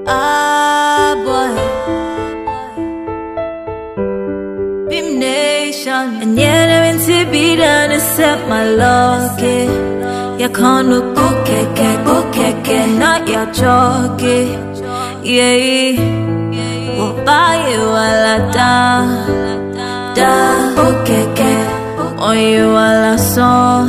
Ah boy, Beam Nation, and yet I'm into be done except my lucky. You can't look okay, not your jockey. Yeah, we'll buy you all a da, okay, on you all a song.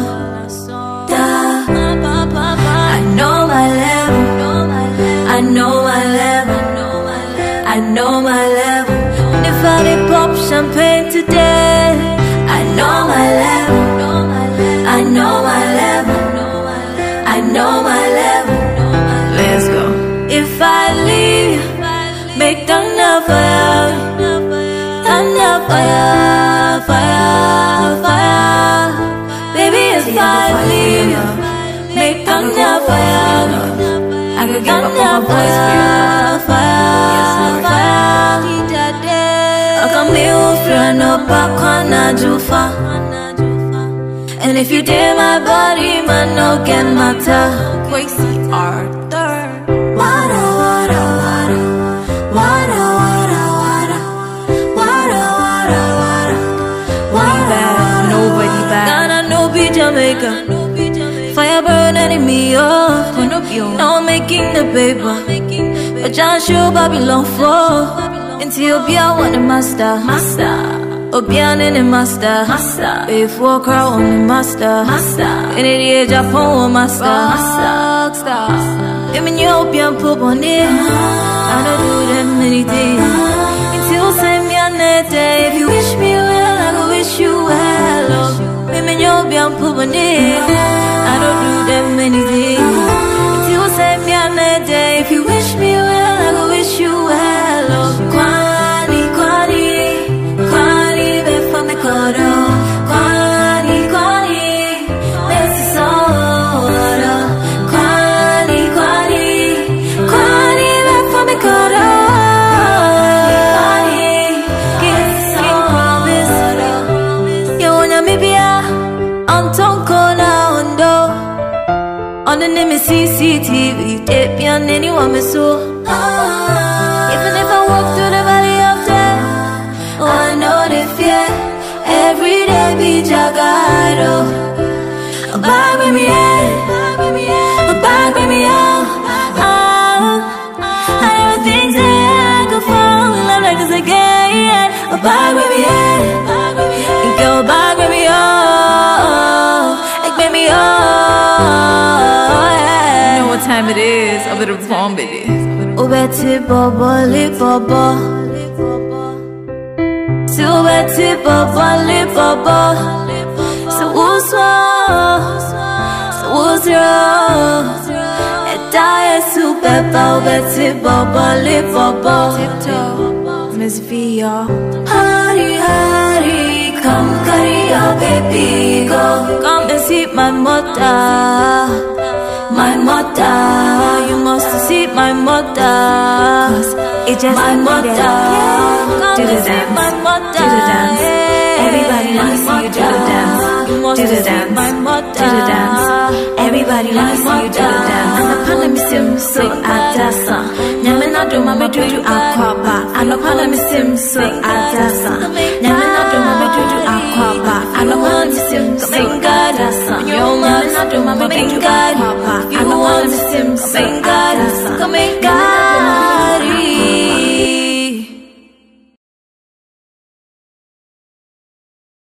I know my level, I know my level, I know my level. And if I did pop champagne today, I know my level, I know my level, I know my level. Let's go. If I leave, make thunder fire, thunder fire, fire, fire. Baby, if I leave, make thunder fire, I could thunder fire, fire, fire. I come here from no back on a jufa. And if you dare my body, man, no get matter. Quasi Arthur. Wada, wada, wada, wada, wada, wada, wada, wada, wada. Nobody bad. Ghana, no be Jamaica. Fire burn enemy, oh. No making the paper. But John show Babylon for. Ethiopia want the master. Obian in the master. Before crown on the master. In the age Japan master. Ethiopian pop on it. I don't do that many things. Until send me on that day. If you wish me well, I go wish you well. Ethiopian pop on it. I don't do that many things. Until send me on that day. If you wish me well, I go wish you well. Kwani, kwani, kwani, before me kodo. Kwani, kwani, let's so. Kwani, kwani, kwani, before me kodo. Kwani, get so. You wanna me be a Anton Kona Ondo. On the name is CCTV, tape on anyone me so. Even if I walk through the valley of death, oh, I know the fear. Every day be Jagado. Abide with me, abide with me, I never think that I could fall in love like this again. Abide with me, and go abide with me, like baby, You know what time it is? A bit of bomb, baby. Betty Bobo, Lip Bobo. So Betty Bobo, Lip Bobo. So who's wrong? So who's wrong? And die super bow, Betty Bobo, Lip Bobo. Miss Via. Hari, hari, come carry your baby, go. Come and see my mother. My mother, you must see my mother. It just my mother, do the dance, my mother. Do the dance. Everybody let me see you do the dance. Do the dance, my mother. do the dance. Everybody let me see you do the dance. I'm a pana misim so adasa. Nyamena do mama do you akwaba. I'm a pana misim so adasa. Nyamena do mama do you akwaba. I'm a pana misim so adasa. Nyamena do mama do you akwaba. I'm a pana misim so adasa.